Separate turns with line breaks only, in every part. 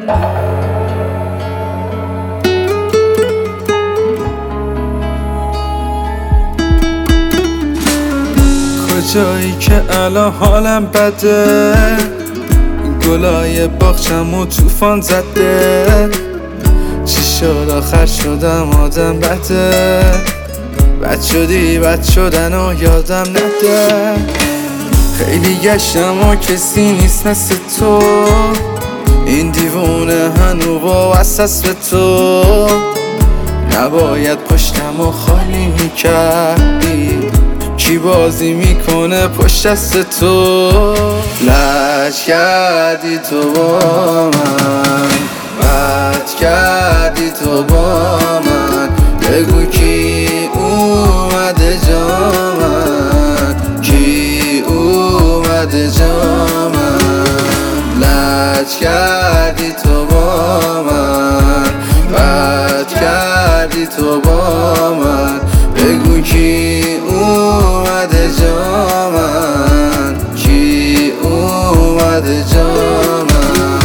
کجایی که الان حالم بده، گلای باغچم و توفان زده، چی شد آخر شدم آدم بده، بد شدی بد شدن و یادم نده. خیلی گشتم و کسی نیست مثل تو، این دیوونه هنو واسس به تو، نباید پشتم و خالی میکردی، کی بازی میکنه پشت دست تو. لج کردی تو با من، بد کردی تو با من، بگو کی اومده جا من، کی اومده جا من. لج کردی تو با من، بد کردی تو با من، بگو کی اومده جا من، کی اومده جا من.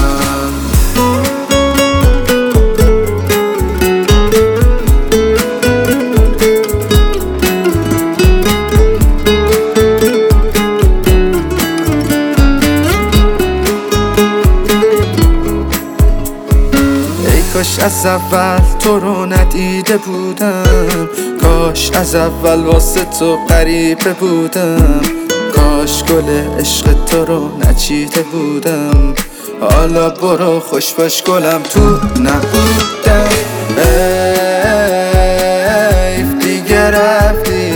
کاش از اول تو رو ندیده بودم، کاش از اول واسه تو غریبه بودم، کاش گل عشق تو رو نچیده بودم. حالا برو خوش باش گلم تو نبودم، حیف دیگه رفتی،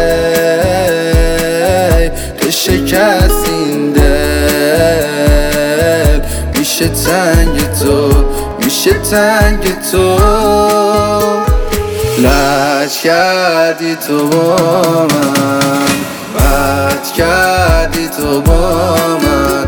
هی تو شکست این دل، میشه تنگ تو میشه تنگ تو. لج کردی تو با من، بد کردی تو با من،